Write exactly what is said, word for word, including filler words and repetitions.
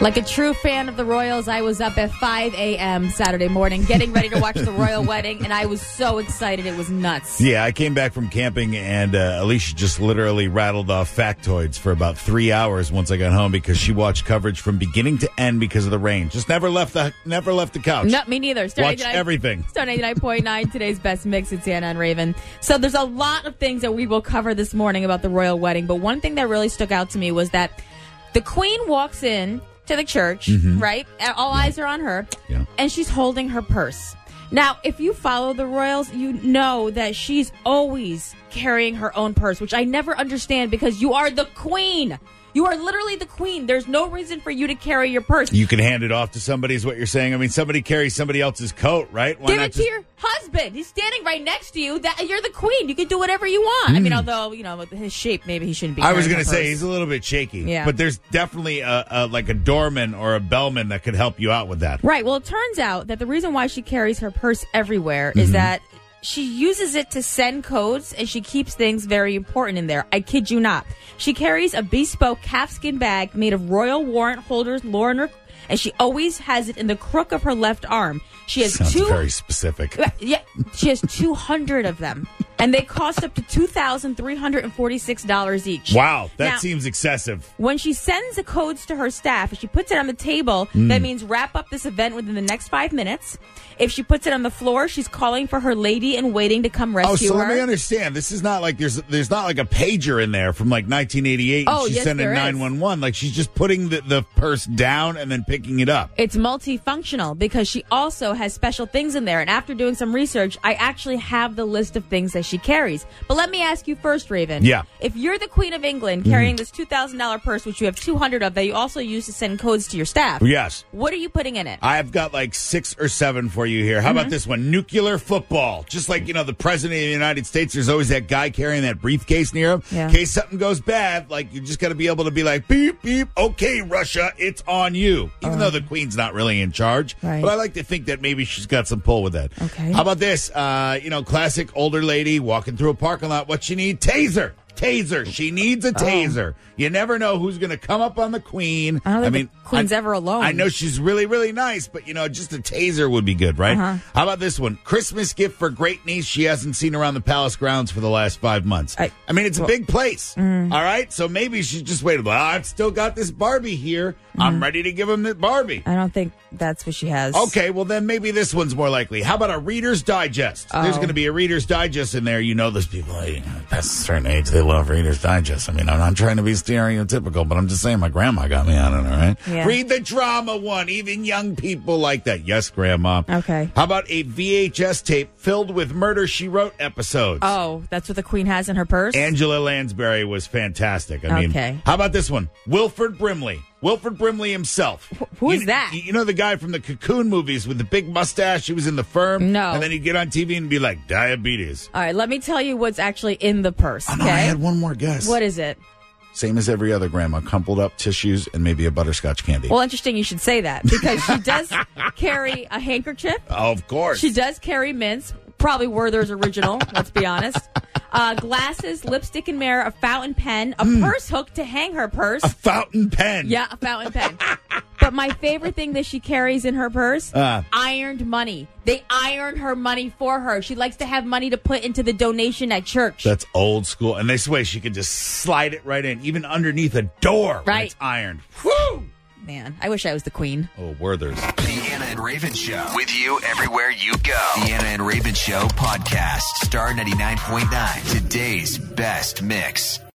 Like a true fan of the Royals, I was up at five a.m. Saturday morning getting ready to watch the royal wedding, and I was so excited. It was nuts. Yeah, I came back from camping, and uh, Alicia just literally rattled off factoids for about three hours once I got home because she watched coverage from beginning to end because of the rain. Just never left the never left the couch. No, me neither. Star Watched everything. Star eighty-nine point nine, today's best mix. It's Anna and Raven. So there's a lot of things that we will cover this morning about the royal wedding, but one thing that really stuck out to me was that the Queen walks in to the church, mm-hmm. right? All yeah. eyes are on her, yeah. and she's holding her purse. Now, if you follow the royals, you know that she's always carrying her own purse, which I never understand because you are the Queen. You are literally the Queen. There's no reason for you to carry your purse. You can hand it off to somebody is what you're saying. I mean, somebody carries somebody else's coat, right? Why Give not it just... to your husband. He's standing right next to you. That You're the Queen. You can do whatever you want. Mm. I mean, although, you know, with his shape, maybe he shouldn't be I was going to say, he's a little bit shaky. Yeah. But there's definitely a, a, like a doorman or a bellman that could help you out with that. Right. Well, it turns out that the reason why she carries her purse everywhere mm-hmm. is that she uses it to send codes, and she keeps things very important in there. I kid you not. She carries a bespoke calfskin bag made of royal warrant holders, lore, and, her, and she always has it in the crook of her left arm. She has Sounds two. very specific. Yeah, she has two hundred of them, and they cost up to two thousand three hundred and forty-six dollars each. Wow, that now, seems excessive. When she sends the codes to her staff, if she puts it on the table, mm. that means wrap up this event within the next five minutes. If she puts it on the floor, she's calling for her lady in waiting to come rescue her. Oh, so her. Let me understand. This is not like there's there's not like a pager in there from like nineteen eighty-eight. Oh, and she's yes, sending there nine one one. Like she's just putting the, the purse down and then picking it up. It's multifunctional because she also has special things in there. And after doing some research, I actually have the list of things that she carries. But let me ask you first, Raven. Yeah. If you're the Queen of England carrying mm. this two thousand dollars purse, which you have two hundred of that you also use to send codes to your staff. Yes. What are you putting in it? I've got like six or seven for you here. How mm-hmm. about this one? Nuclear football. Just like, you know, the president of the United States, there's always that guy carrying that briefcase near him. Yeah. In case something goes bad, like, you just got to be able to be like, beep, beep, okay, Russia, it's on you. Even uh, though the Queen's not really in charge. Right. But I like to think that maybe she's got some pull with that. Okay. How about this? Uh, you know, classic older lady walking through a parking lot. What she need? Taser. Taser. She needs a taser. Oh. You never know who's going to come up on the Queen. I don't think I mean, the Queen's I, ever alone. I know she's really, really nice, but, you know, just a taser would be good, right? Uh-huh. How about this one? Christmas gift for great niece she hasn't seen around the palace grounds for the last five months. I, I mean, it's well, a big place, mm. all right? So maybe she's just waiting. Well, I've still got this Barbie here. Mm. I'm ready to give him the Barbie. I don't think that's what she has. Okay, well, then maybe this one's more likely. How about a Reader's Digest? Oh. There's going to be a Reader's Digest in there. You know those people, hey, past a certain age, they love Reader's Digest. I mean, I'm not trying to be stereotypical, but I'm just saying my grandma got me on it, all right? Yeah. Read the drama one. Even young people like that. Yes, Grandma. Okay. How about a V H S tape filled with Murder, She Wrote episodes? Oh, that's what the Queen has in her purse? Angela Lansbury was fantastic. I mean, okay. How about this one? Wilford Brimley. Wilford Brimley himself. Who is you, that? You know the guy from the Cocoon movies with the big mustache? He was in The Firm? No. And then he'd get on T V and be like, diabetes. All right, let me tell you what's actually in the purse, oh, okay? No, I had one more guess. What is it? Same as every other grandma, crumpled up tissues and maybe a butterscotch candy. Well, interesting you should say that because she does carry a handkerchief. Oh, of course. She does carry mints, probably Werther's original, let's be honest. Uh, glasses, lipstick and mirror, a fountain pen, a mm. purse hook to hang her purse. A fountain pen. Yeah, a fountain pen. But my favorite thing that she carries in her purse, uh. ironed money. They iron her money for her. She likes to have money to put into the donation at church. That's old school. And this way she could just slide it right in, even underneath a door right. when it's ironed. Woo! Man, I wish I was the Queen. Oh, Werther's. The Anna and Raven Show. With you everywhere you go. The Anna and Raven Show podcast. Star ninety-nine point nine. Today's best mix.